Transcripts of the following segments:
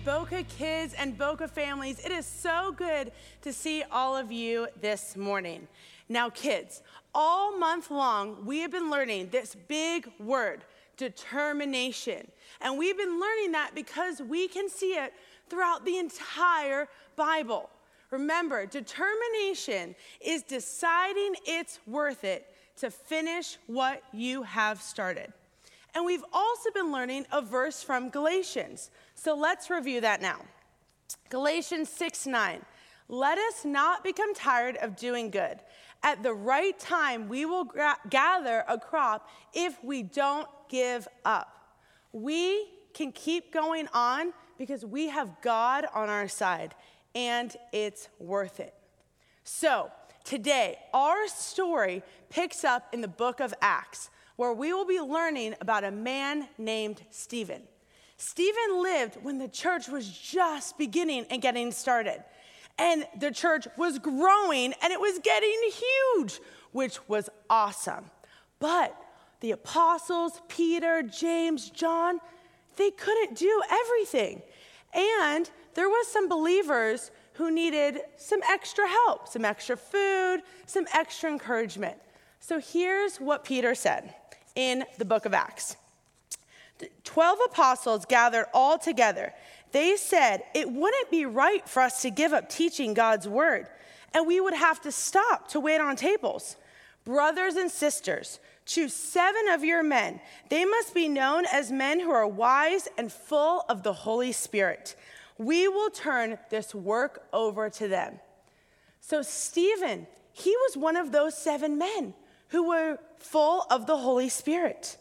Boca kids and Boca families. It is so good to see all of you this morning. Now, kids, all month long, we have been learning this big word, determination. And we've been learning that because we can see it throughout the entire Bible. Remember, determination is deciding it's worth it to finish what you have started. And we've also been learning a verse from Galatians. So let's review that now. Galatians 6:9. Let us not become tired of doing good. At the right time, we will gather a crop if we don't give up. We can keep going on because we have God on our side, and it's worth it. So today, our story picks up in the book of Acts, where we will be learning about a man named Stephen. Stephen lived when the church was just beginning and getting started. And the church was growing and it was getting huge, which was awesome. But the apostles, Peter, James, John, they couldn't do everything. And there was some believers who needed some extra help, some extra food, some extra encouragement. So here's what Peter said in the book of Acts. 12 apostles gathered all together. They said it wouldn't be right for us to give up teaching God's word, and we would have to stop to wait on tables. Brothers and sisters, choose 7 of your men. They must be known as men who are wise and full of the Holy Spirit. We will turn this work over to them. So Stephen, he was one of those 7 men who were full of the Holy Spirit.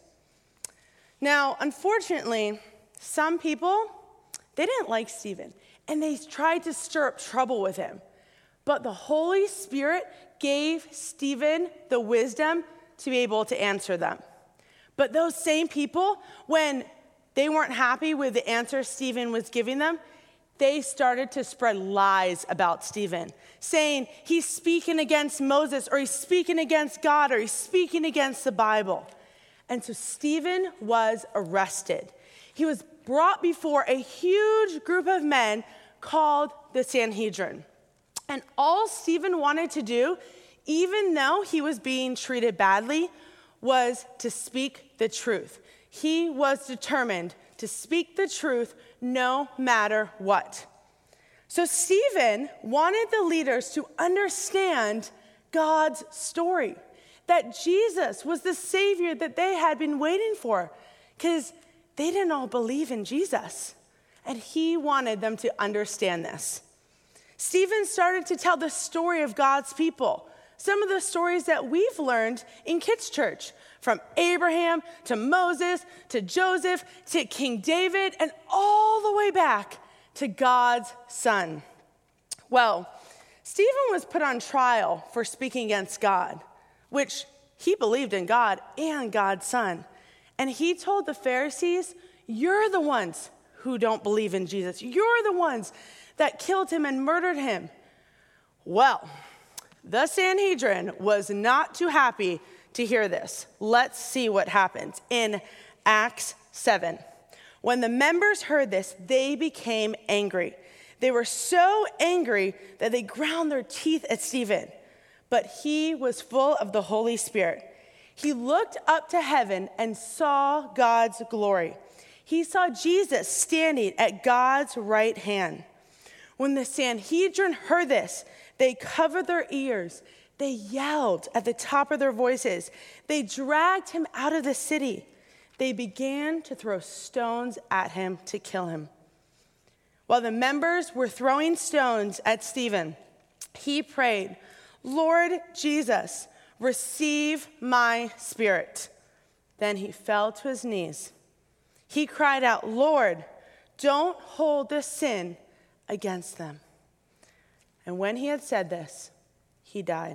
Now, unfortunately, some people, they didn't like Stephen, and they tried to stir up trouble with him. But the Holy Spirit gave Stephen the wisdom to be able to answer them. But those same people, when they weren't happy with the answer Stephen was giving them, they started to spread lies about Stephen, saying he's speaking against Moses, or he's speaking against God, or he's speaking against the Bible. And so Stephen was arrested. He was brought before a huge group of men called the Sanhedrin. And all Stephen wanted to do, even though he was being treated badly, was to speak the truth. He was determined to speak the truth no matter what. So Stephen wanted the leaders to understand God's story, that Jesus was the Savior that they had been waiting for, because they didn't all believe in Jesus, and he wanted them to understand this. Stephen started to tell the story of God's people, some of the stories that we've learned in Kids Church, from Abraham to Moses to Joseph to King David, and all the way back to God's Son. Well, Stephen was put on trial for speaking against God, which he believed in God and God's Son. And he told the Pharisees, you're the ones who don't believe in Jesus. You're the ones that killed him and murdered him. Well, the Sanhedrin was not too happy to hear this. Let's see what happens in Acts 7. When the members heard this, they became angry. They were so angry that they ground their teeth at Stephen. But he was full of the Holy Spirit. He looked up to heaven and saw God's glory. He saw Jesus standing at God's right hand. When the Sanhedrin heard this, they covered their ears. They yelled at the top of their voices. They dragged him out of the city. They began to throw stones at him to kill him. While the members were throwing stones at Stephen, he prayed, Lord Jesus, receive my spirit. Then he fell to his knees. He cried out, Lord, don't hold this sin against them. And when he had said this, he died.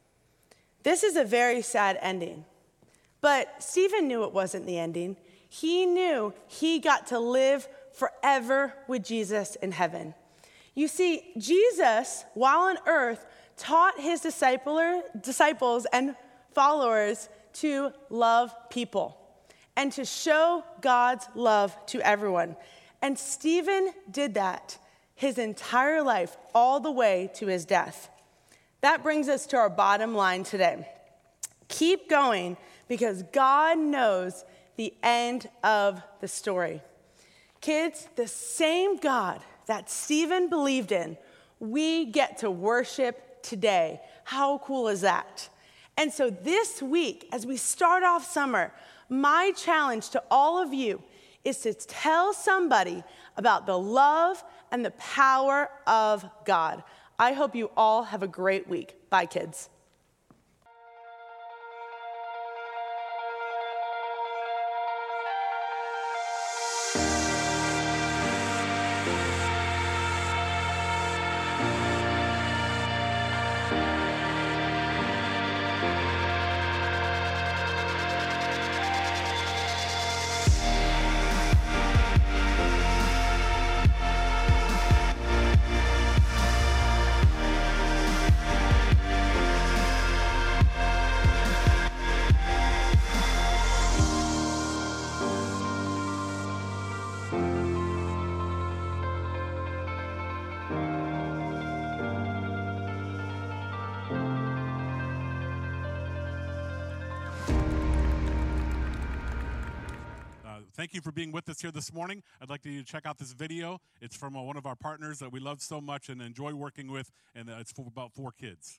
This is a very sad ending. But Stephen knew it wasn't the ending. He knew he got to live forever with Jesus in heaven. You see, Jesus, while on earth, taught his disciples and followers to love people and to show God's love to everyone. And Stephen did that his entire life, all the way to his death. That brings us to our bottom line today. Keep going, because God knows the end of the story. Kids, the same God that Stephen believed in, we get to worship today. How cool is that? And so this week, as we start off summer, my challenge to all of you is to tell somebody about the love and the power of God. I hope you all have a great week. Bye, kids. Thank you for being with us here this morning. I'd like you to check out this video. It's from one of our partners that we love so much and enjoy working with, and it's about 4 kids.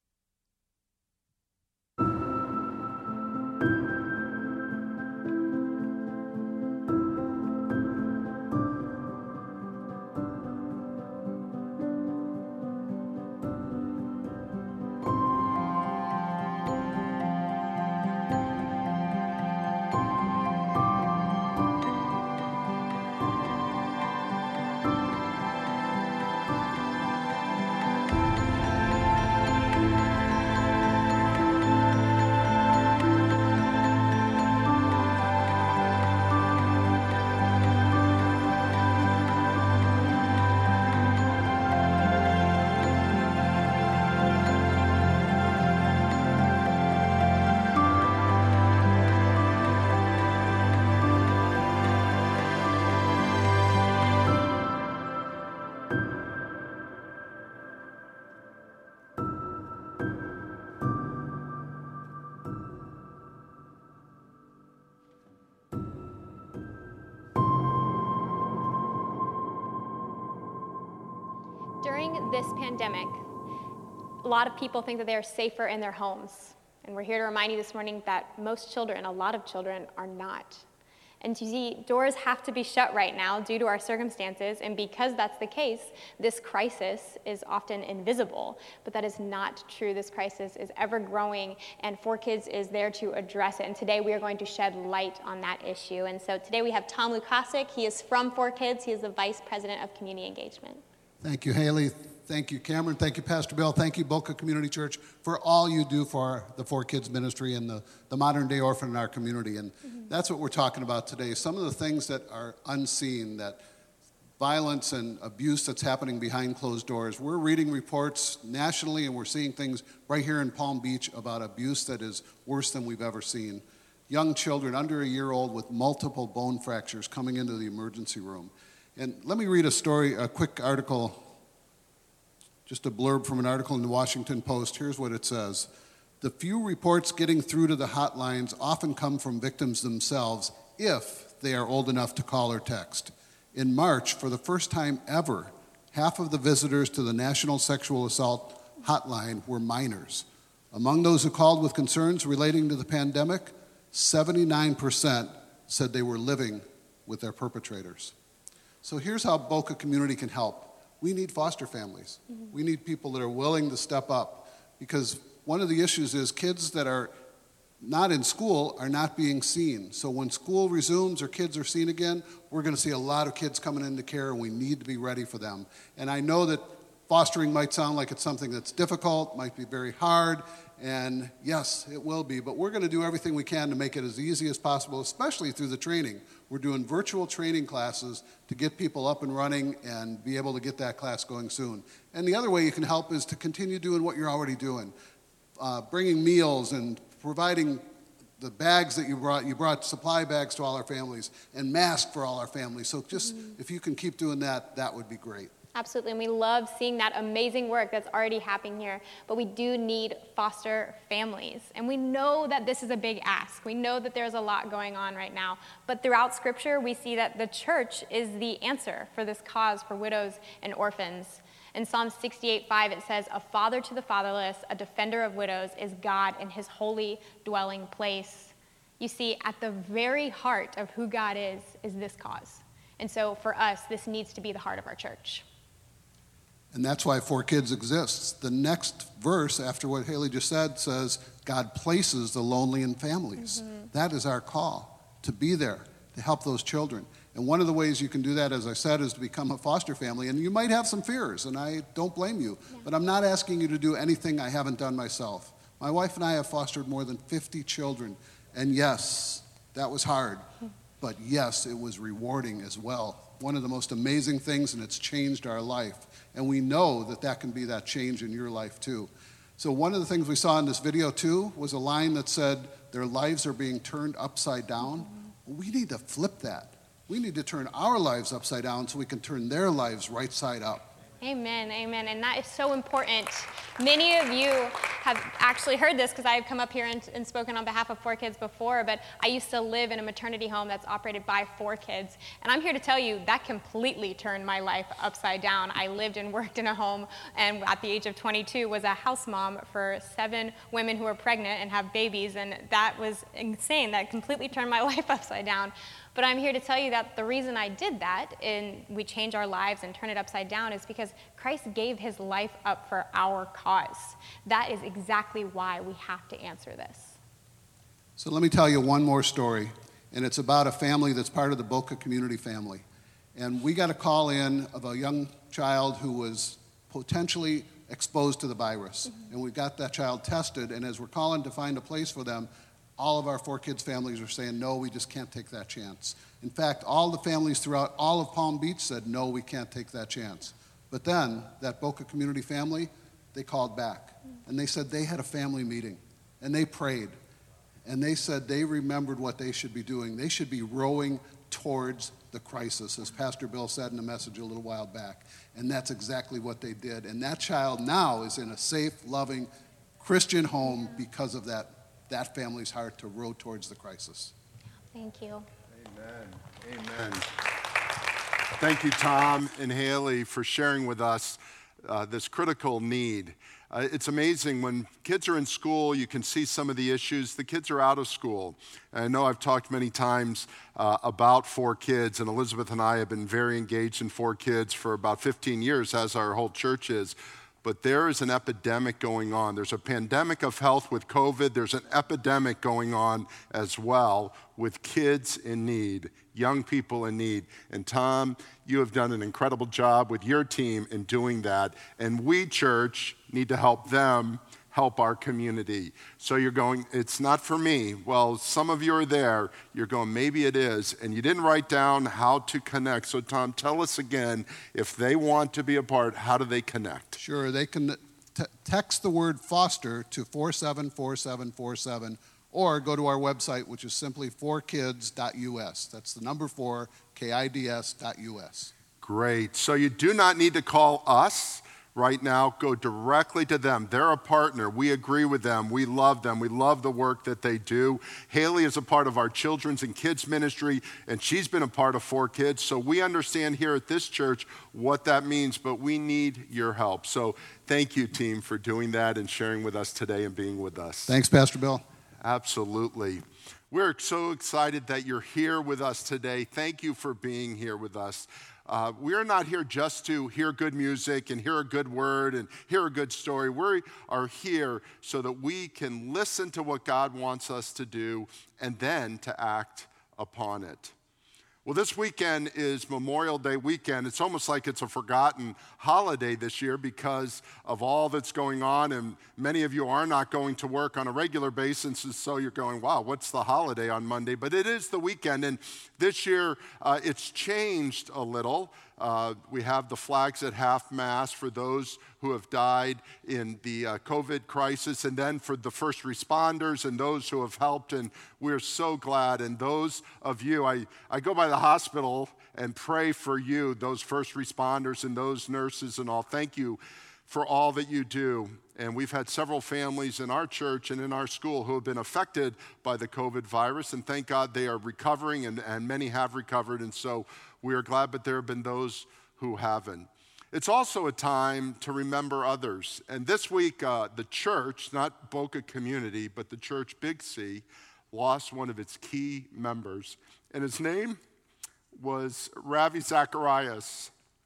During this pandemic, a lot of people think that they are safer in their homes. And we're here to remind you this morning that most children, a lot of children, are not. And you see, doors have to be shut right now due to our circumstances, and because that's the case, this crisis is often invisible. But that is not true. This crisis is ever growing, and 4Kids is there to address it. And today we are going to shed light on that issue. And so today we have Tom Lukasik. He is from 4Kids. He is the Vice President of Community Engagement. Thank you, Haley. Thank you, Cameron. Thank you, Pastor Bill. Thank you, Boca Community Church, for all you do for the 4Kids ministry and the modern-day orphan in our community. And that's what we're talking about today. Some of the things that are unseen, that violence and abuse that's happening behind closed doors. We're reading reports nationally, and we're seeing things right here in Palm Beach about abuse that is worse than we've ever seen. Young children under a year old with multiple bone fractures coming into the emergency room. And let me read a story, a quick article, just a blurb from an article in the Washington Post. Here's what it says. The few reports getting through to the hotlines often come from victims themselves, if they are old enough to call or text. In March, for the first time ever, half of the visitors to the National Sexual Assault Hotline were minors. Among those who called with concerns relating to the pandemic, 79% said they were living with their perpetrators. So here's how Boca Community can help. We need foster families. We need people that are willing to step up, because one of the issues is kids that are not in school are not being seen. So when school resumes or kids are seen again, we're going to see a lot of kids coming into care, and we need to be ready for them. And I know that fostering might sound like it's something that's difficult, might be very hard, and yes, it will be, but we're going to do everything we can to make it as easy as possible, especially through the training. We're doing virtual training classes to get people up and running and be able to get that class going soon. And the other way you can help is to continue doing what you're already doing, bringing meals and providing the bags that you brought supply bags to all our families and masks for all our families. So just if you can keep doing that, that would be great. Absolutely, and we love seeing that amazing work that's already happening here, but we do need foster families. And we know that this is a big ask. We know that there's a lot going on right now, but throughout Scripture, we see that the church is the answer for this cause for widows and orphans. In Psalm 68:5, it says, "A father to the fatherless, a defender of widows, is God in his holy dwelling place." You see, at the very heart of who God is this cause. And so for us, this needs to be the heart of our church. And that's why 4Kids exists. The next verse after what Haley just said says, God places the lonely in families. That is our call, to be there, to help those children. And one of the ways you can do that, as I said, is to become a foster family. And you might have some fears, and I don't blame you. But I'm not asking you to do anything I haven't done myself. My wife and I have fostered more than 50 children. And yes, that was hard. But yes, it was rewarding as well. One of the most amazing things, and it's changed our life. And we know that that can be that change in your life too. So one of the things we saw in this video too was a line that said, their lives are being turned upside down. We need to flip that. We need to turn our lives upside down so we can turn their lives right side up. Amen, amen, and that is so important. Many of you have actually heard this because I've come up here and spoken on behalf of 4Kids before, but I used to live in a maternity home that's operated by 4Kids, and I'm here to tell you that completely turned my life upside down. I lived and worked in a home, and at the age of 22 was a house mom for 7 women who were pregnant and have babies, and that was insane. That completely turned my life upside down. But I'm here to tell you that the reason I did that, and we change our lives and turn it upside down, is because Christ gave his life up for our cause. That is exactly why we have to answer this. So let me tell you one more story, and it's about a family that's part of the Boca community family. And we got a call in of a young child who was potentially exposed to the virus. And we got that child tested, and as we're calling to find a place for them, all of our 4Kids families are saying, no, we just can't take that chance. In fact, all the families throughout all of Palm Beach said, no, we can't take that chance. But then, that Boca community family, they called back. And they said they had a family meeting. And they prayed. And they said they remembered what they should be doing. They should be rowing towards the crisis, as Pastor Bill said in a message a little while back. And that's exactly what they did. And that child now is in a safe, loving Christian home because of that family's heart to row towards the crisis. Thank you. Amen. Amen. Thank you, Tom and Haley, for sharing with us this critical need. It's amazing when kids are in school, you can see some of the issues. The kids are out of school. And I know I've talked many times about 4Kids, and Elizabeth and I have been very engaged in 4Kids for about 15 years, as our whole church is. But there is an epidemic going on. There's a pandemic of health with COVID. There's an epidemic going on as well with kids in need, young people in need. And Tom, you have done an incredible job with your team in doing that. And we, church, need to help them help our community. So you're going, it's not for me. Well, some of you are there. You're going, maybe it is. And you didn't write down how to connect. So Tom, tell us again, if they want to be a part, how do they connect? Sure, they can text the word foster to 474747 or go to our website, which is simply 4kids.us. That's the number 4, KIDS.us. Great. So you do not need to call us. Right now, go directly to them. They're a partner. We agree with them. We love them. We love the work that they do. Haley is a part of our children's and kids ministry, and she's been a part of 4Kids. So we understand here at this church what that means, but we need your help. So thank you, team, for doing that and sharing with us today and being with us. Thanks, Pastor Bill. Absolutely. We're so excited that you're here with us today. Thank you for being here with us. We're not here just to hear good music and hear a good word and hear a good story. We are here so that we can listen to what God wants us to do and then to act upon it. Well, this weekend is Memorial Day weekend. It's almost like it's a forgotten holiday this year because of all that's going on, and many of you are not going to work on a regular basis, so you're going, wow, what's the holiday on Monday? But it is the weekend, and this year it's changed a little. We have the flags at half-mast for those who have died in the COVID crisis, and then for the first responders and those who have helped, and we're so glad. And those of you, I go by the hospital and pray for you, those first responders and those nurses and all. Thank you for all that you do. And we've had several families in our church and in our school who have been affected by the COVID virus, and thank God they are recovering, and many have recovered, and so we are glad, but there have been those who haven't. It's also a time to remember others. And this week, the church, not Boca Community, but the church Big C, lost one of its key members, and his name was Ravi Zacharias.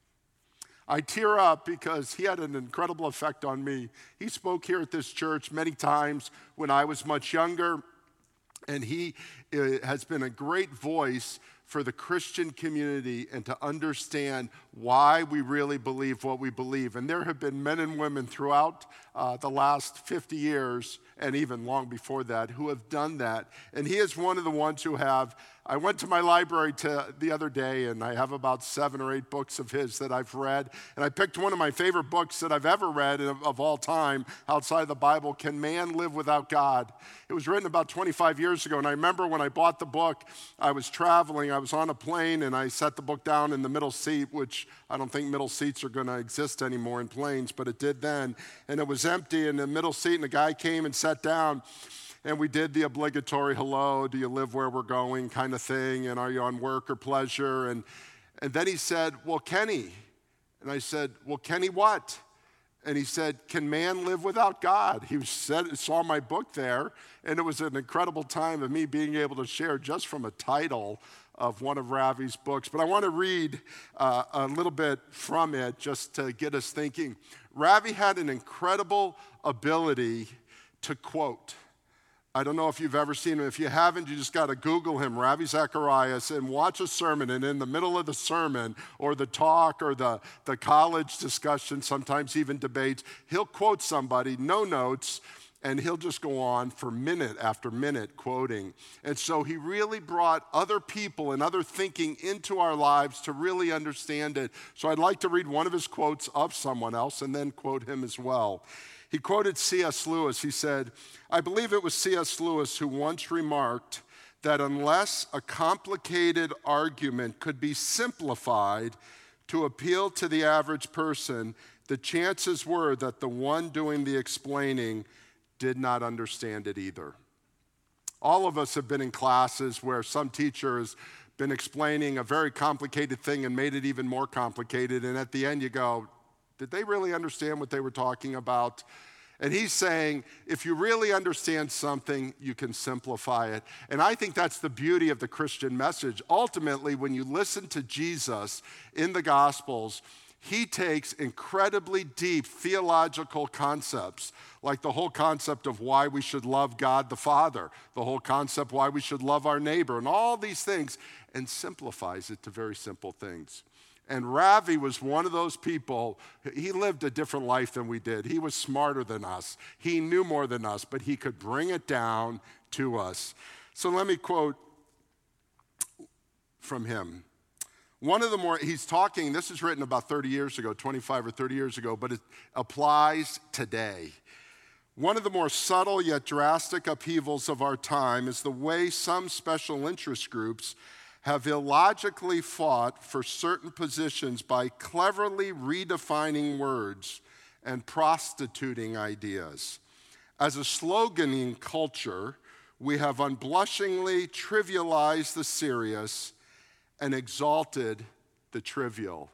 I tear up because he had an incredible effect on me. He spoke here at this church many times when I was much younger, and he has been a great voice for the Christian community and to understand why we really believe what we believe. And there have been men and women throughout the last 50 years, and even long before that, who have done that. And he is one of the ones who have. I went to my library the other day, and I have about 7 or 8 books of his that I've read. And I picked one of my favorite books that I've ever read of all time outside of the Bible, Can Man Live Without God? It was written about 25 years ago, and I remember when I bought the book, I was traveling, I was on a plane, and I set the book down in the middle seat, which I don't think middle seats are going to exist anymore in planes, but it did then. And it was empty in the middle seat, and a guy came and sat down. And we did the obligatory, hello, do you live where we're going kind of thing, and are you on work or pleasure? And then he said, well, Kenny. And I said, well, Kenny what? And he said, can man live without God? He saw my book there, and it was an incredible time of me being able to share just from a title of one of Ravi's books. But I want to read a little bit from it just to get us thinking. Ravi had an incredible ability to quote. I don't know if you've ever seen him. If you haven't, you just got to Google him, Ravi Zacharias, and watch a sermon. And in the middle of the sermon or the talk or the college discussion, sometimes even debates, he'll quote somebody, no notes, and he'll just go on for minute after minute quoting. And so he really brought other people and other thinking into our lives to really understand it. So I'd like to read one of his quotes of someone else and then quote him as well. He quoted C.S. Lewis. He said, I believe it was C.S. Lewis who once remarked that unless a complicated argument could be simplified to appeal to the average person, the chances were that the one doing the explaining did not understand it either. All of us have been in classes where some teacher has been explaining a very complicated thing and made it even more complicated, and at the end you go, did they really understand what they were talking about? And he's saying, if you really understand something, you can simplify it. And I think that's the beauty of the Christian message. Ultimately, when you listen to Jesus in the Gospels, he takes incredibly deep theological concepts, like the whole concept of why we should love God the Father, the whole concept why we should love our neighbor, and all these things, and simplifies it to very simple things. And Ravi was one of those people. He lived a different life than we did. He was smarter than us. He knew more than us, but he could bring it down to us. So let me quote from him. He's talking, this is written about 30 years ago, 25 or 30 years ago, but it applies today. One of the more subtle yet drastic upheavals of our time is the way some special interest groups have illogically fought for certain positions by cleverly redefining words and prostituting ideas. As a sloganing culture, we have unblushingly trivialized the serious and exalted the trivial.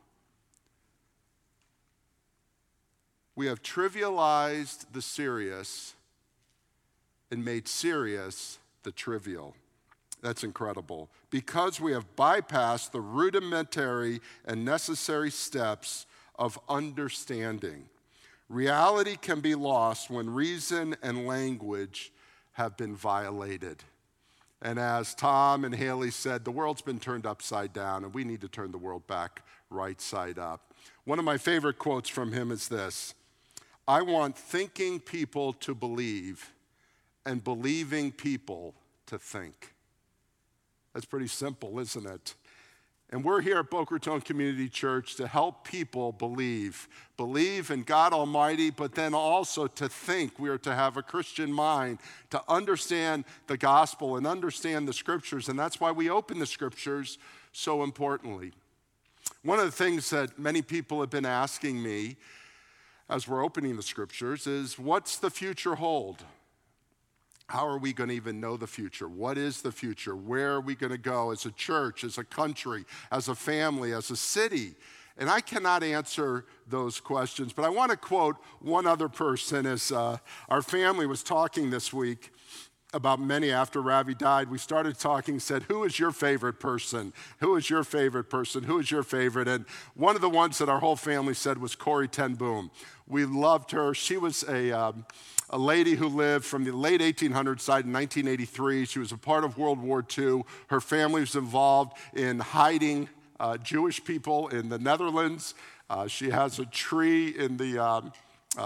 We have trivialized the serious and made serious the trivial. That's incredible. Because we have bypassed the rudimentary and necessary steps of understanding. Reality can be lost when reason and language have been violated. And as Tom and Haley said, the world's been turned upside down, and we need to turn the world back right side up. One of my favorite quotes from him is this: I want thinking people to believe and believing people to think. That's pretty simple, isn't it? And we're here at Boca Raton Community Church to help people believe in God Almighty, but then also to think. We are to have a Christian mind, to understand the gospel and understand the scriptures, and that's why we open the scriptures so importantly. One of the things that many people have been asking me as we're opening the scriptures is, what's the future hold? How are we going to even know the future? What is the future? Where are we going to go as a church, as a country, as a family, as a city? And I cannot answer those questions, but I want to quote one other person. As our family was talking this week about many after Ravi died, we started talking, said, who is your favorite person? Who is your favorite person? Who is your favorite? And one of the ones that our whole family said was Corrie ten Boom. We loved her. She was a lady who lived from the late 1800s, died in 1983. She was a part of World War II. Her family was involved in hiding Jewish people in the Netherlands. She has a tree in the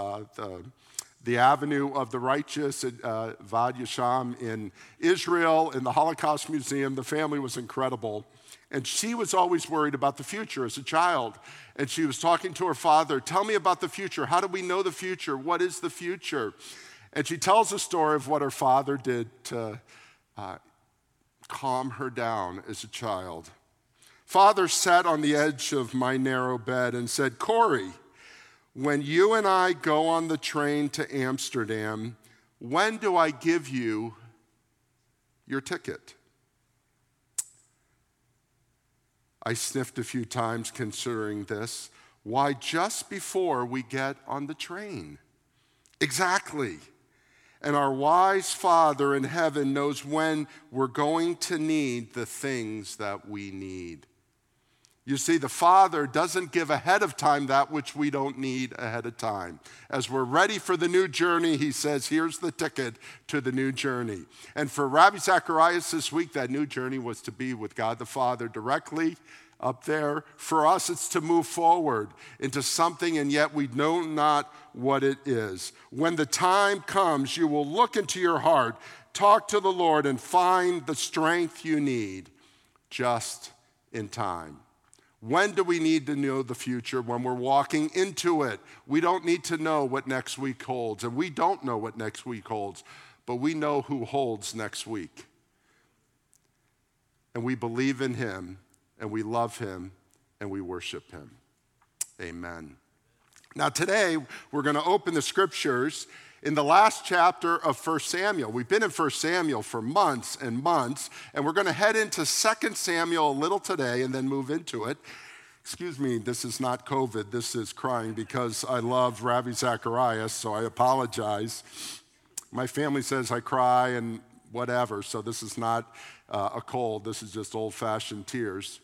Avenue of the Righteous at Vad Yasham in Israel, in the Holocaust Museum. The family was incredible. And she was always worried about the future as a child. And she was talking to her father, tell me about the future. How do we know the future? What is the future? And she tells a story of what her father did to calm her down as a child. Father sat on the edge of my narrow bed and said, Corrie, when you and I go on the train to Amsterdam, when do I give you your ticket? I sniffed a few times considering this. Why, just before we get on the train. Exactly. And our wise Father in heaven knows when we're going to need the things that we need. You see, the Father doesn't give ahead of time that which we don't need ahead of time. As we're ready for the new journey, he says, here's the ticket to the new journey. And for Ravi Zacharias this week, that new journey was to be with God the Father directly up there. For us, it's to move forward into something, and yet we know not what it is. When the time comes, you will look into your heart, talk to the Lord, and find the strength you need just in time. When do we need to know the future? When we're walking into it. We don't need to know what next week holds, and we don't know what next week holds, but we know who holds next week. And we believe in him, and we love him, and we worship him. Amen. Now today, we're going to open the scriptures in the last chapter of 1 Samuel. We've been in 1 Samuel for months and months, and we're going to head into 2 Samuel a little today and then move into it. Excuse me, this is not COVID, this is crying because I love Ravi Zacharias, so I apologize. My family says I cry and whatever, so this is not a cold, this is just old-fashioned tears.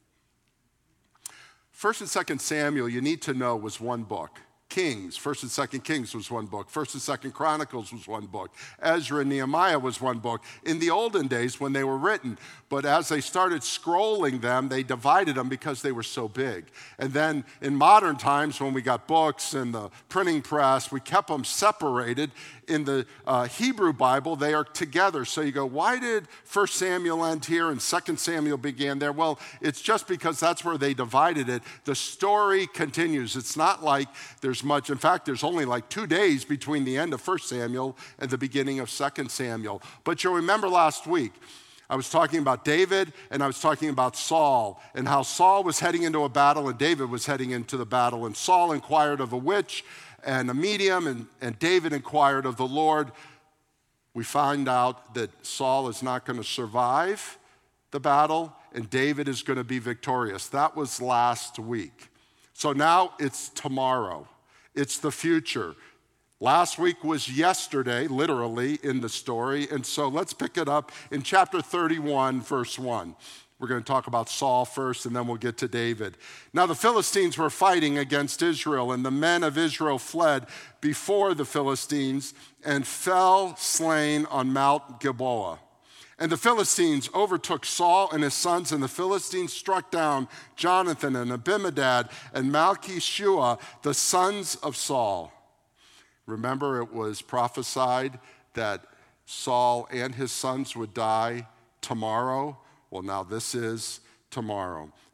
1 and 2 Samuel, you need to know, was one book. Kings, 1 and 2 Kings was one book. 1 and 2 Chronicles was one book. Ezra and Nehemiah was one book in the olden days when they were written. But as they started scrolling them, they divided them because they were so big. And then in modern times, when we got books and the printing press, we kept them separated. In the Hebrew Bible, they are together. So you go, why did 1 Samuel end here and 2 Samuel began there? Well, it's just because that's where they divided it. The story continues. It's not like there's much. In fact, there's only like 2 days between the end of 1 Samuel and the beginning of 2 Samuel. But you'll remember last week, I was talking about David and I was talking about Saul and how Saul was heading into a battle and David was heading into the battle. And Saul inquired of a witch and a medium, and David inquired of the Lord. We find out that Saul is not going to survive the battle, and David is going to be victorious. That was last week. So now it's tomorrow. It's the future. Last week was yesterday, literally, in the story, and so let's pick it up in chapter 31, verse 1. We're going to talk about Saul first, and then we'll get to David. Now the Philistines were fighting against Israel, and the men of Israel fled before the Philistines and fell slain on Mount Gilboa. And the Philistines overtook Saul and his sons, and the Philistines struck down Jonathan and Abinadab and Malchishua, the sons of Saul. Remember, it was prophesied that Saul and his sons would die tomorrow. Well, now this is tomorrow.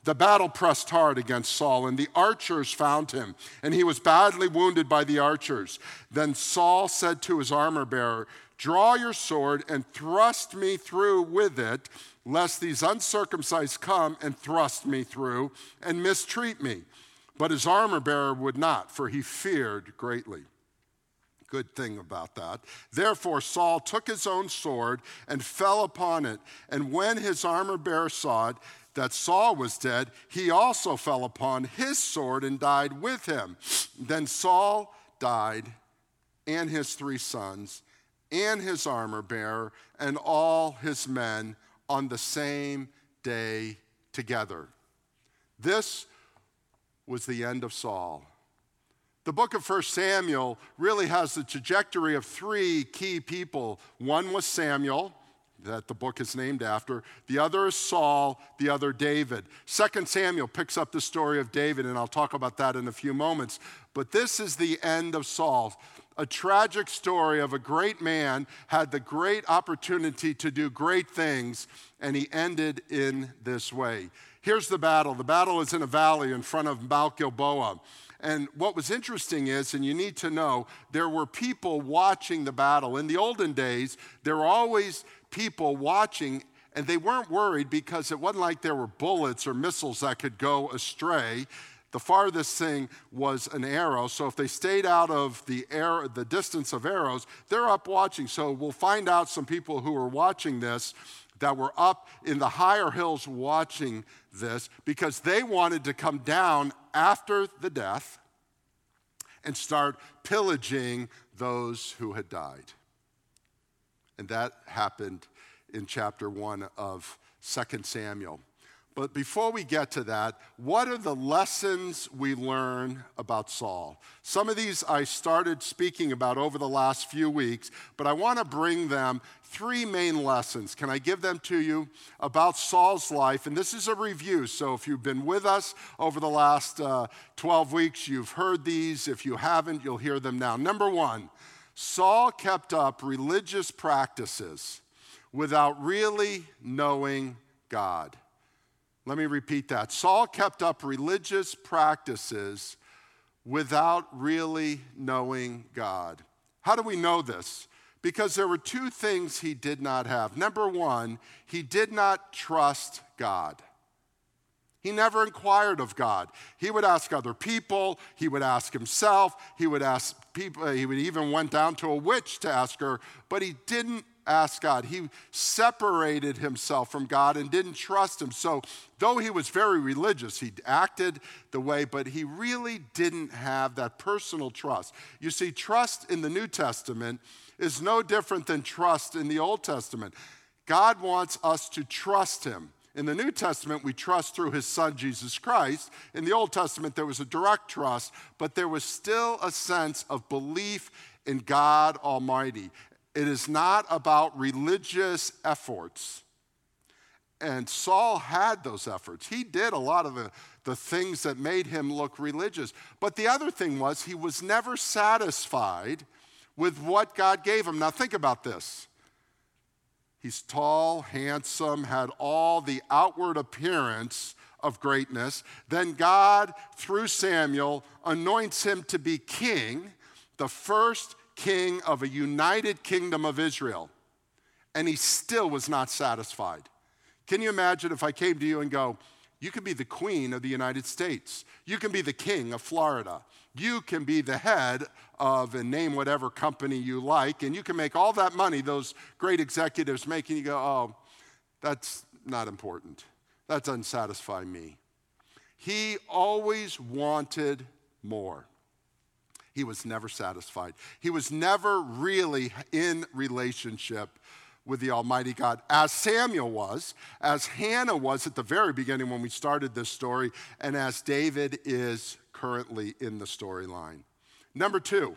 The battle pressed hard against Saul, and the archers found him, and he was badly wounded by the archers. Then Saul said to his armor-bearer, "Draw your sword and thrust me through with it, lest these uncircumcised come and thrust me through and mistreat me." But his armor-bearer would not, for he feared greatly. Good thing about that. Therefore Saul took his own sword and fell upon it. And when his armor-bearer saw it, that Saul was dead, he also fell upon his sword and died with him. Then Saul died, and his 3 sons, and his armor-bearer, and all his men on the same day together. This was the end of Saul. The book of 1 Samuel really has the trajectory of 3 key people. One was Samuel, that the book is named after. The other is Saul, the other David. 2 Samuel picks up the story of David, and I'll talk about that in a few moments. But this is the end of Saul. A tragic story of a great man, had the great opportunity to do great things, and he ended in this way. Here's the battle. The battle is in a valley in front of Mount Gilboa. And what was interesting is, and you need to know, there were people watching the battle. In the olden days, there were always people watching, and they weren't worried because it wasn't like there were bullets or missiles that could go astray. The farthest thing was an arrow, so if they stayed out of the distance of arrows, they're up watching. So we'll find out some people who were watching this that were up in the higher hills watching this because they wanted to come down after the death and start pillaging those who had died. And that happened in chapter 1 of 2 Samuel. But before we get to that, what are the lessons we learn about Saul? Some of these I started speaking about over the last few weeks, but I want to bring them 3 main lessons. Can I give them to you about Saul's life? And this is a review, so if you've been with us over the last 12 weeks, you've heard these. If you haven't, you'll hear them now. Number 1, Saul kept up religious practices without really knowing God. Let me repeat that. Saul kept up religious practices without really knowing God. How do we know this? Because there were 2 things he did not have. Number 1, he did not trust God. He never inquired of God. He would ask other people. He would ask himself. He would ask people. He would even went down to a witch to ask her, but he didn't ask God. He separated himself from God and didn't trust him. So though he was very religious, he acted the way, but he really didn't have that personal trust. You see, trust in the New Testament is no different than trust in the Old Testament. God wants us to trust him. In the New Testament, we trust through his son, Jesus Christ. In the Old Testament, there was a direct trust, but there was still a sense of belief in God Almighty. It is not about religious efforts. And Saul had those efforts. He did a lot of the things that made him look religious. But the other thing was he was never satisfied with what God gave him. Now think about this. He's tall, handsome, had all the outward appearance of greatness. Then God, through Samuel, anoints him to be king, the first king of a united kingdom of Israel, and he still was not satisfied. Can you imagine if I came to you and go, you can be the queen of the United States. You can be the king of Florida. You can be the head of, and name whatever company you like, and you can make all that money those great executives make, and you go, oh, that's not important. That doesn't satisfy me. He always wanted more. He was never satisfied. He was never really in relationship with the Almighty God, as Samuel was, as Hannah was at the very beginning when we started this story, and as David is currently in the storyline. Number 2,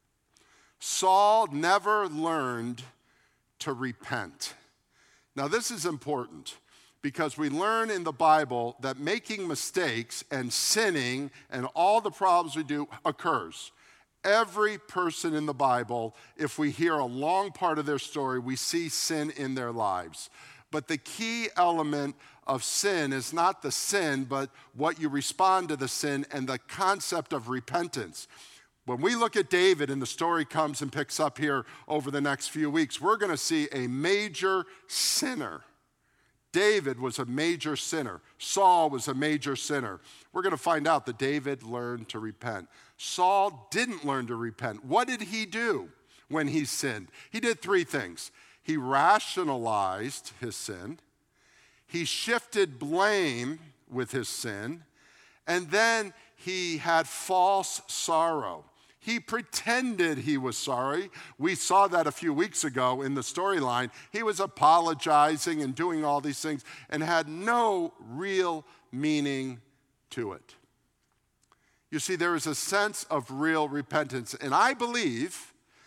Saul never learned to repent. Now this is important because we learn in the Bible that making mistakes and sinning and all the problems we do occurs. Every person in the Bible, if we hear a long part of their story, we see sin in their lives. But the key element of sin is not the sin, but what you respond to the sin and the concept of repentance. When we look at David and the story comes and picks up here over the next few weeks, we're going to see a major sinner. David was a major sinner. Saul was a major sinner. We're going to find out that David learned to repent. Saul didn't learn to repent. What did he do when he sinned? He did three things. He rationalized his sin. He shifted blame with his sin. And then he had false sorrow. He pretended he was sorry. We saw that a few weeks ago in the storyline. He was apologizing and doing all these things and had no real meaning to it. You see, there is a sense of real repentance. And I believe,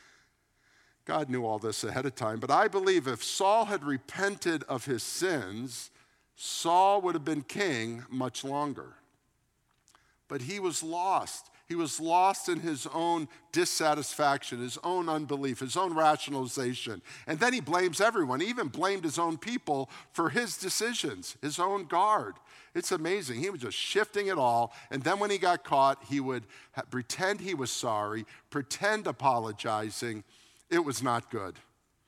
God knew all this ahead of time, but I believe if Saul had repented of his sins, Saul would have been king much longer. But he was lost. He was lost in his own dissatisfaction, his own unbelief, his own rationalization. And then he blames everyone. He even blamed his own people for his decisions, his own guard. It's amazing. He was just shifting it all. And then when he got caught, he would pretend he was sorry, pretend apologizing. It was not good.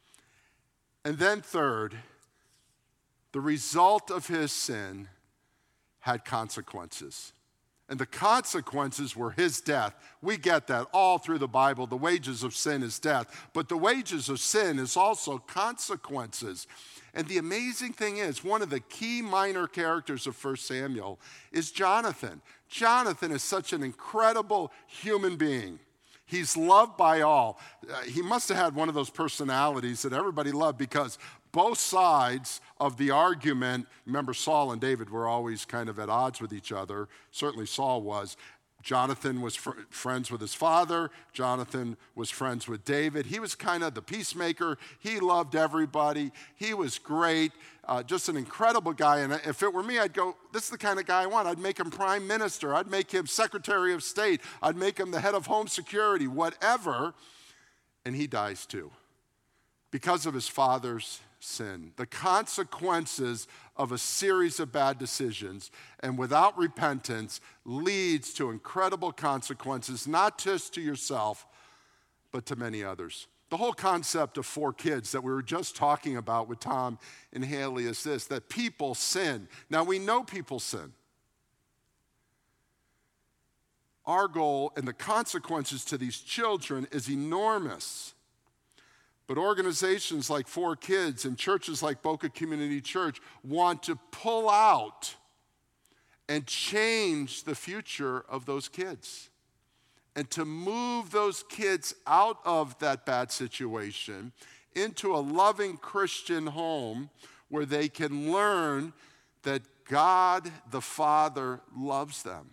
And then third, the result of his sin had consequences. And the consequences were his death. We get that all through the Bible. The wages of sin is death. But the wages of sin is also consequences. And the amazing thing is, one of the key minor characters of 1 Samuel is Jonathan. Jonathan is such an incredible human being. He's loved by all. He must have had one of those personalities that everybody loved because both sides of the argument, remember Saul and David were always kind of at odds with each other. Certainly Saul was. Jonathan was friends with his father. Jonathan was friends with David. He was kind of the peacemaker. He loved everybody. He was great, just an incredible guy. And if it were me, I'd go, this is the kind of guy I want. I'd make him prime minister. I'd make him secretary of state. I'd make him the head of home security, whatever. And he dies too because of his father's sin, the consequences of a series of bad decisions, and without repentance leads to incredible consequences, not just to yourself, but to many others. The whole concept of 4 kids that we were just talking about with Tom and Haley is this, that people sin. Now we know people sin. Our goal and the consequences to these children is enormous. But organizations like 4 Kids and churches like Boca Community Church want to pull out and change the future of those kids and to move those kids out of that bad situation into a loving Christian home where they can learn that God the Father loves them.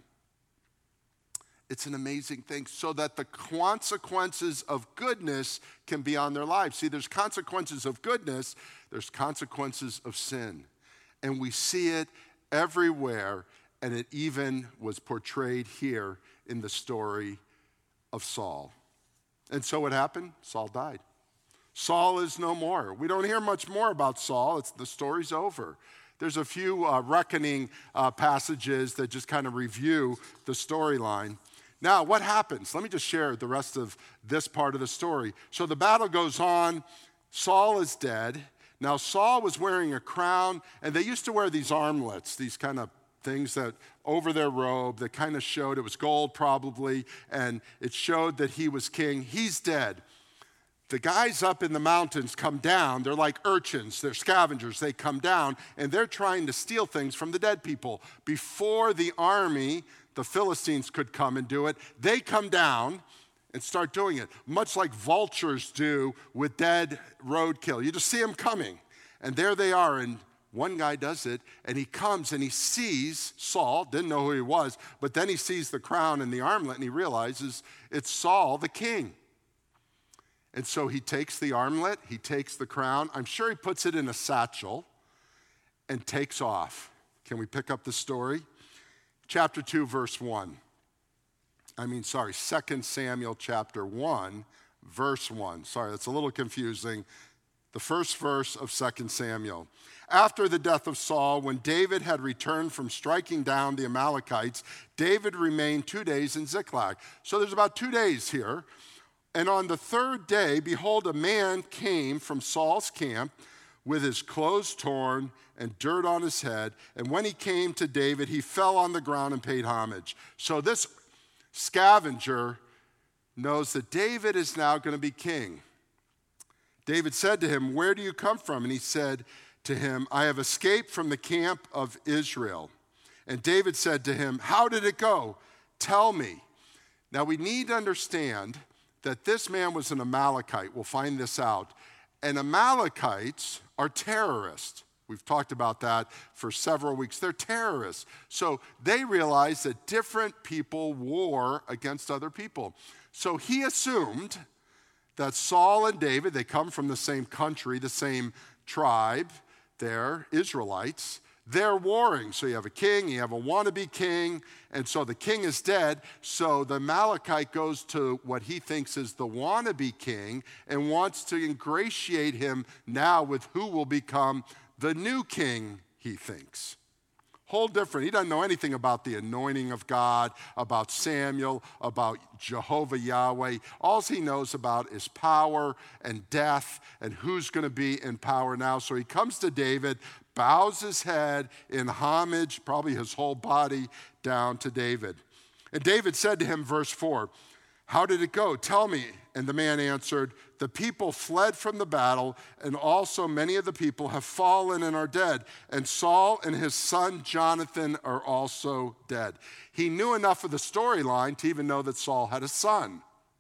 It's an amazing thing, so that the consequences of goodness can be on their lives. See, there's consequences of goodness, there's consequences of sin. And we see it everywhere, and it even was portrayed here in the story of Saul. And so what happened? Saul died. Saul is no more. We don't hear much more about Saul. The story's over. There's a few reckoning passages that just kind of review the storyline. Now, what happens? Let me just share the rest of this part of the story. So the battle goes on. Saul is dead. Now, Saul was wearing a crown, and they used to wear these armlets, these kind of things that over their robe that kind of showed, it was gold probably, and it showed that he was king. He's dead. The guys up in the mountains come down. They're like urchins. They're scavengers. They come down, and they're trying to steal things from the dead people. Before the army, the Philistines, could come and do it, they come down and start doing it, much like vultures do with dead roadkill. You just see them coming, and there they are, and one guy does it, and he comes and he sees Saul, didn't know who he was, but then he sees the crown and the armlet, and he realizes it's Saul, the king. And so he takes the armlet, he takes the crown. I'm sure he puts it in a satchel and takes off. Can we pick up the story? Chapter 2, verse 1. 2 Samuel chapter 1, verse 1. Sorry, that's a little confusing. the first verse of 2 Samuel. After the death of Saul, when David had returned from striking down the Amalekites, David remained 2 days in Ziklag. So there's about 2 days here. And on the third day, behold, a man came from Saul's camp with his clothes torn and dirt on his head. And when he came to David, he fell on the ground and paid homage. So this scavenger knows that David is now going to be king. David said to him, "Where do you come from?" And he said to him, "I have escaped from the camp of Israel." And David said to him, "How did it go? Tell me." Now we need to understand that this man was an Amalekite. We'll find this out. And Amalekites are terrorists. We've talked about that for several weeks. They're terrorists. So they realize that different people war against other people. So he assumed that Saul and David, they come from the same country, the same tribe, they're Israelites. They're warring. So you have a king, you have a wannabe king, and so the king is dead. So the Amalekite goes to what he thinks is the wannabe king and wants to ingratiate him now with who will become the new king, he thinks. Whole different. He doesn't know anything about the anointing of God, about Samuel, about Jehovah Yahweh. All he knows about is power and death and who's going to be in power now. So he comes to David, bows his head in homage, probably his whole body, down to David. And David said to him, verse 4, "How did it go? Tell me." And the man answered, "The people fled from the battle, and also many of the people have fallen and are dead. And Saul and his son Jonathan are also dead." He knew enough of the storyline to even know that Saul had a son.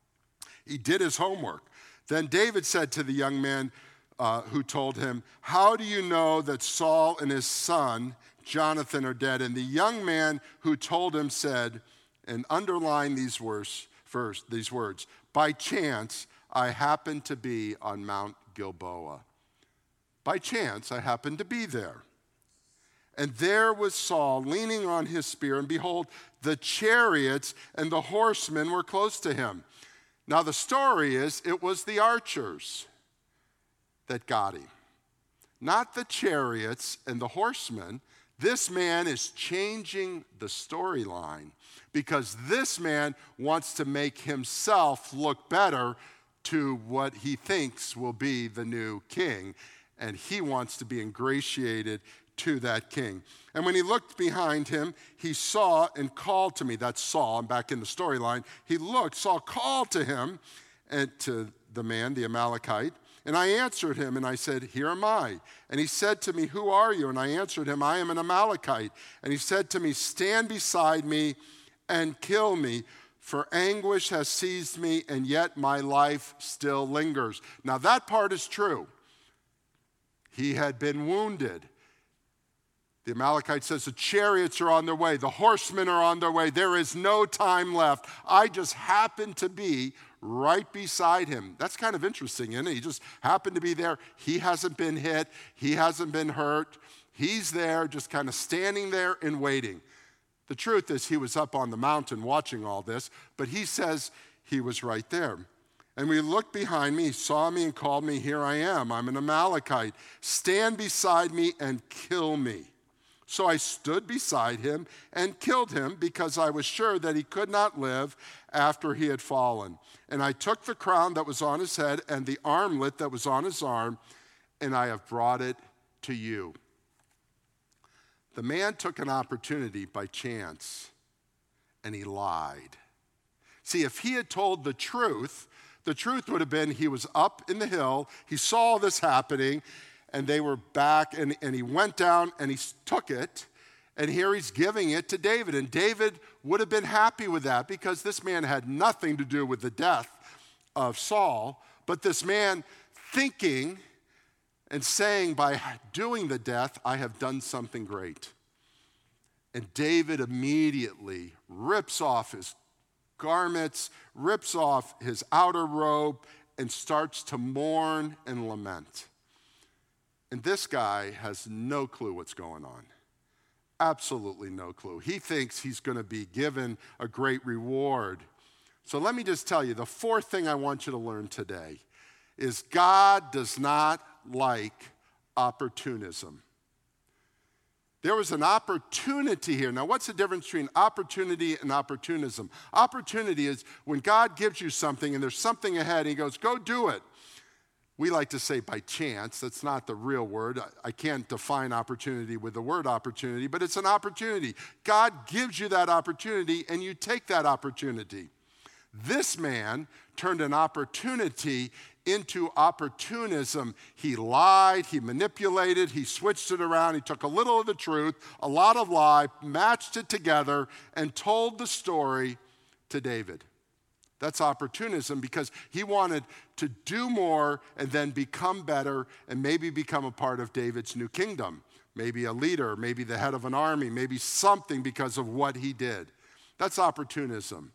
He did his homework. Then David said to the young man who told him, "How do you know that Saul and his son Jonathan are dead?" And the young man who told him said, and underline these words, "By chance, I happened to be on Mount Gilboa." By chance, I happened to be there. And there was Saul leaning on his spear, and behold, the chariots and the horsemen were close to him. Now the story is, it was the archers that got him, not the chariots and the horsemen. This man is changing the storyline because this man wants to make himself look better to what he thinks will be the new king, and he wants to be ingratiated to that king. And when he looked behind him, he saw and called to me. That's Saul. I'm back in the storyline. He looked, Saul called to him and to the man, the Amalekite. And I answered him, and I said, "Here am I." And he said to me, "Who are you?" And I answered him, "I am an Amalekite." And he said to me, "Stand beside me and kill me, for anguish has seized me, and yet my life still lingers." Now that part is true. He had been wounded. The Amalekite says, the chariots are on their way, the horsemen are on their way, there is no time left. I just happened to be right beside him. That's kind of interesting, isn't it? He just happened to be there. He hasn't been hit. He hasn't been hurt. He's there, just kind of standing there and waiting. The truth is he was up on the mountain watching all this, but he says he was right there. And when he looked behind me, he saw me and called me, "Here I am. I'm an Amalekite. Stand beside me and kill me." So I stood beside him and killed him because I was sure that he could not live after he had fallen. And I took the crown that was on his head and the armlet that was on his arm, and I have brought it to you. The man took an opportunity by chance, and he lied. See, if he had told the truth would have been he was up in the hill, he saw this happening, and they were back, and he went down and he took it, and here he's giving it to David. And David would have been happy with that because this man had nothing to do with the death of Saul, but this man thinking and saying by doing the death, "I have done something great." And David immediately rips off his garments, rips off his outer robe, and starts to mourn and lament. And this guy has no clue what's going on. Absolutely no clue. He thinks he's going to be given a great reward. So let me just tell you, the fourth thing I want you to learn today is God does not like opportunism. There was an opportunity here. Now, what's the difference between opportunity and opportunism? Opportunity is when God gives you something and there's something ahead, and he goes, go do it. We like to say by chance. That's not the real word. I can't define opportunity with the word opportunity, but it's an opportunity. God gives you that opportunity, and you take that opportunity. This man turned an opportunity into opportunism. He lied, he manipulated, he switched it around, he took a little of the truth, a lot of lie, matched it together, and told the story to David. That's opportunism, because he wanted to do more and then become better and maybe become a part of David's new kingdom. Maybe a leader, maybe the head of an army, maybe something because of what he did. That's opportunism.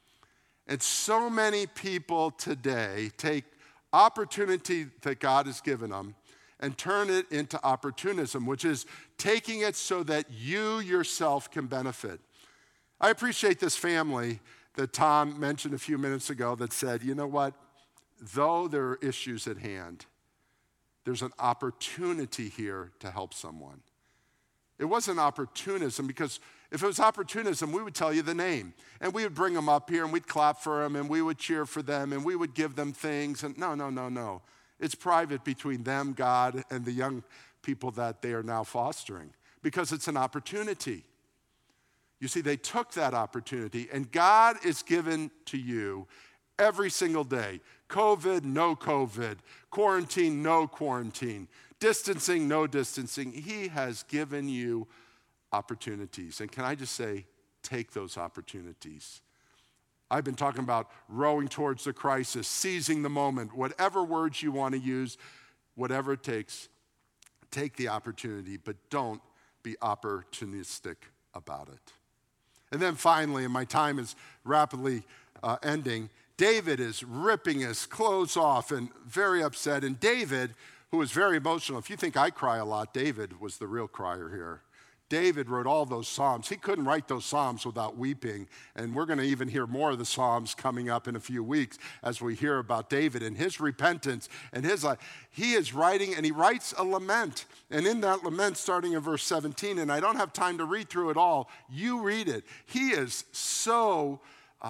And so many people today take opportunity that God has given them and turn it into opportunism, which is taking it so that you yourself can benefit. I appreciate this family that Tom mentioned a few minutes ago that said, you know what, though there are issues at hand, there's an opportunity here to help someone. It wasn't opportunism, because if it was opportunism, we would tell you the name. And we would bring them up here, and we'd clap for them, and we would cheer for them, and we would give them things. And no. It's private between them, God, and the young people that they are now fostering, because it's an opportunity. You see, they took that opportunity, and God is given to you every single day. COVID, no COVID. Quarantine, no quarantine. Distancing, no distancing. He has given you opportunities. And can I just say, take those opportunities. I've been talking about rowing towards the crisis, seizing the moment, whatever words you want to use, whatever it takes, take the opportunity, but don't be opportunistic about it. And then finally, and my time is rapidly ending, David is ripping his clothes off and very upset. And David, who was very emotional, if you think I cry a lot, David was the real crier here. David wrote all those Psalms. He couldn't write those Psalms without weeping. And we're going to even hear more of the Psalms coming up in a few weeks as we hear about David and his repentance and his life. He is writing, and he writes a lament. And in that lament, starting in verse 17, and I don't have time to read through it all, you read it. He is so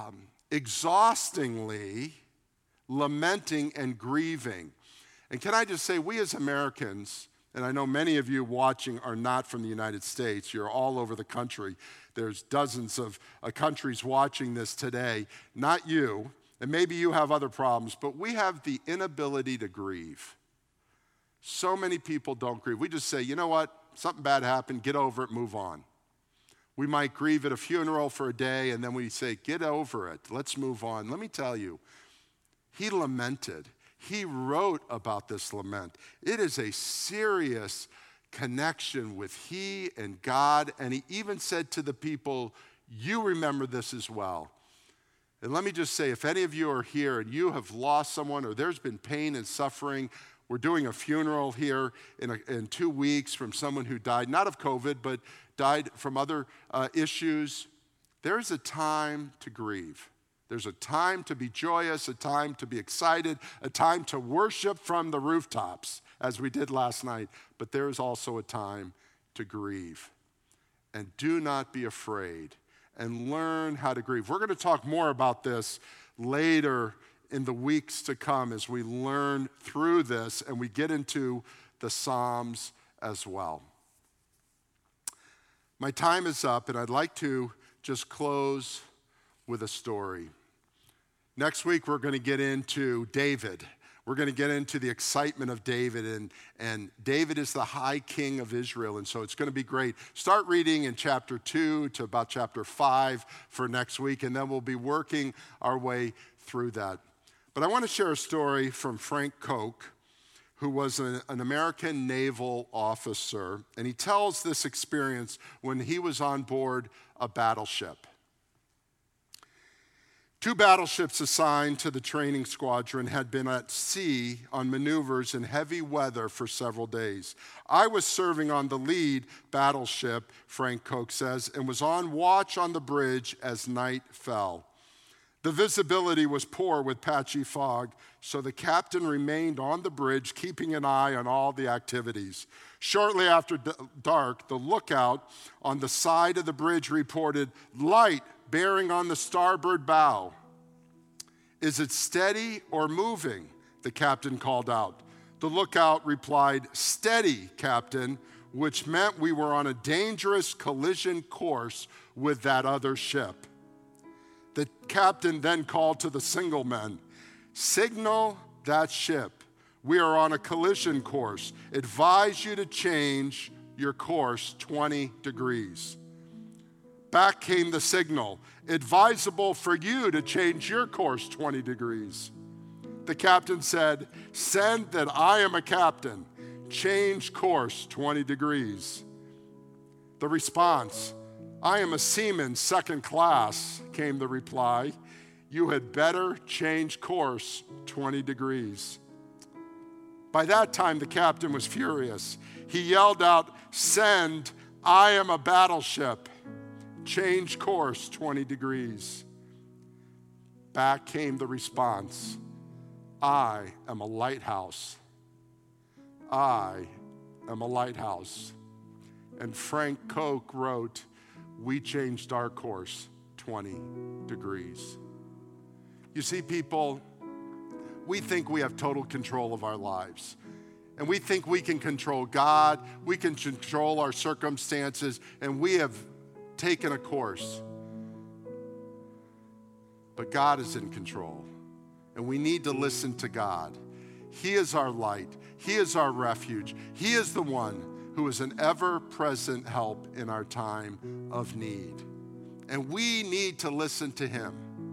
exhaustingly lamenting and grieving. And can I just say, we as Americans, and I know many of you watching are not from the United States. You're all over the country. There's dozens of countries watching this today. Not you, and maybe you have other problems, but we have the inability to grieve. So many people don't grieve. We just say, you know what, something bad happened, get over it, move on. We might grieve at a funeral for a day, and then we say, get over it, let's move on. Let me tell you, he lamented. He wrote about this lament. It is a serious connection with he and God, and he even said to the people, you remember this as well. And let me just say, if any of you are here and you have lost someone or there's been pain and suffering, we're doing a funeral here in 2 weeks from someone who died, not of COVID, but died from other issues. There's a time to grieve. There's a time to be joyous, a time to be excited, a time to worship from the rooftops, as we did last night. But there is also a time to grieve. And do not be afraid, and learn how to grieve. We're going to talk more about this later in the weeks to come as we learn through this and we get into the Psalms as well. My time is up, and I'd like to just close with a story. Next week, we're going to get into David. We're going to get into the excitement of David, and David is the high king of Israel, and so it's going to be great. Start reading in chapter 2 to about chapter 5 for next week, and then we'll be working our way through that. But I want to share a story from Frank Koch, who was an American naval officer, and he tells this experience when he was on board a battleship. 2 battleships assigned to the training squadron had been at sea on maneuvers in heavy weather for several days. I was serving on the lead battleship, Frank Koch says, and was on watch on the bridge as night fell. The visibility was poor with patchy fog, so the captain remained on the bridge, keeping an eye on all the activities. Shortly after dark, the lookout on the side of the bridge reported light bearing on the starboard bow. "Is it steady or moving?" the captain called out. The lookout replied, "Steady, Captain," which meant we were on a dangerous collision course with that other ship. The captain then called to the signalmen, "Signal that ship. We are on a collision course. Advise you to change your course 20 degrees. Back came the signal, "Advisable for you to change your course 20 degrees. The captain said, "Send that I am a captain. Change course 20 degrees. The response, "I am a seaman, second class," came the reply. "You had better change course 20 degrees. By that time, the captain was furious. He yelled out, "Send, I am a battleship. Change course 20 degrees. Back came the response, "I am a lighthouse. I am a lighthouse." And Frank Koch wrote, "We changed our course 20 degrees. You see, people, we think we have total control of our lives. And we think we can control God, we can control our circumstances, and we have taken a course. But God is in control, and we need to listen to God. He is our light. He is our refuge. He is the one who is an ever-present help in our time of need. And we need to listen to him,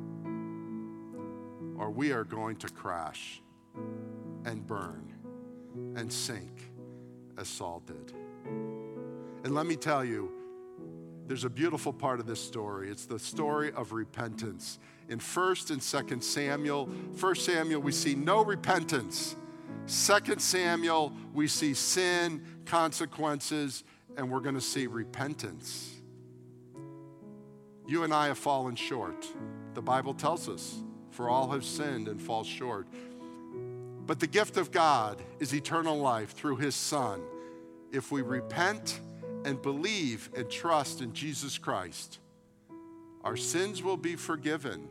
or we are going to crash and burn and sink as Saul did. And let me tell you, there's a beautiful part of this story. It's the story of repentance. In 1 and 2 Samuel, 1 Samuel, we see no repentance. 2 Samuel, we see sin, consequences, and we're going to see repentance. You and I have fallen short. The Bible tells us, "For all have sinned and fall short." But the gift of God is eternal life through his Son. If we repent and believe and trust in Jesus Christ, our sins will be forgiven,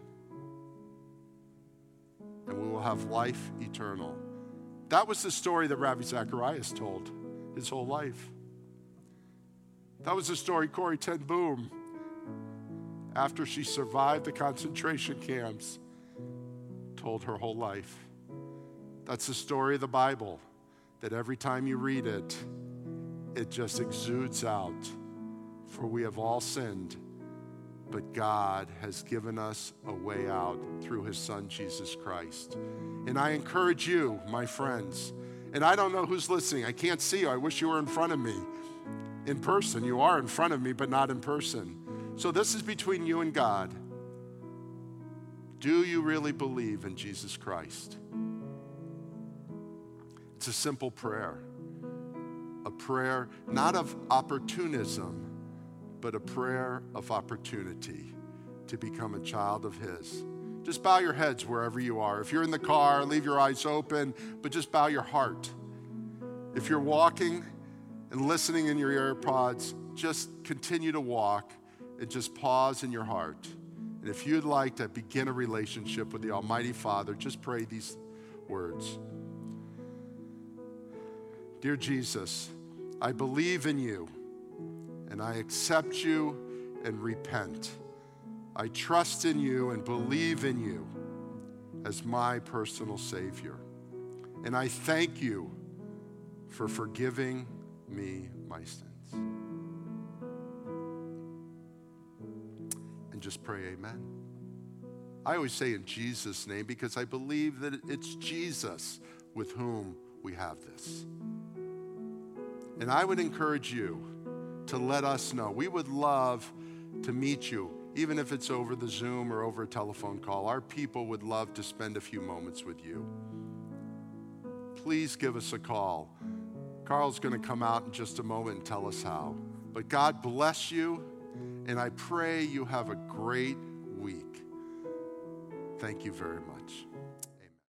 and we will have life eternal. That was the story that Ravi Zacharias told his whole life. That was the story Corrie ten Boom, after she survived the concentration camps, told her whole life. That's the story of the Bible, that every time you read it, it just exudes out. For we have all sinned, but God has given us a way out through his Son, Jesus Christ. And I encourage you, my friends, and I don't know who's listening. I can't see you. I wish you were in front of me. In person, you are in front of me, but not in person. So this is between you and God. Do you really believe in Jesus Christ? It's a simple prayer. A prayer not of opportunism, but a prayer of opportunity to become a child of his. Just bow your heads wherever you are. If you're in the car, leave your eyes open, but just bow your heart. If you're walking and listening in your AirPods, just continue to walk and just pause in your heart. And if you'd like to begin a relationship with the Almighty Father, just pray these words. Dear Jesus, I believe in you, and I accept you and repent. I trust in you and believe in you as my personal Savior. And I thank you for forgiving me my sins. And just pray amen. I always say in Jesus' name because I believe that it's Jesus with whom we have this. And I would encourage you to let us know. We would love to meet you, even if it's over the Zoom or over a telephone call. Our people would love to spend a few moments with you. Please give us a call. Carl's going to come out in just a moment and tell us how. But God bless you, and I pray you have a great week. Thank you very much.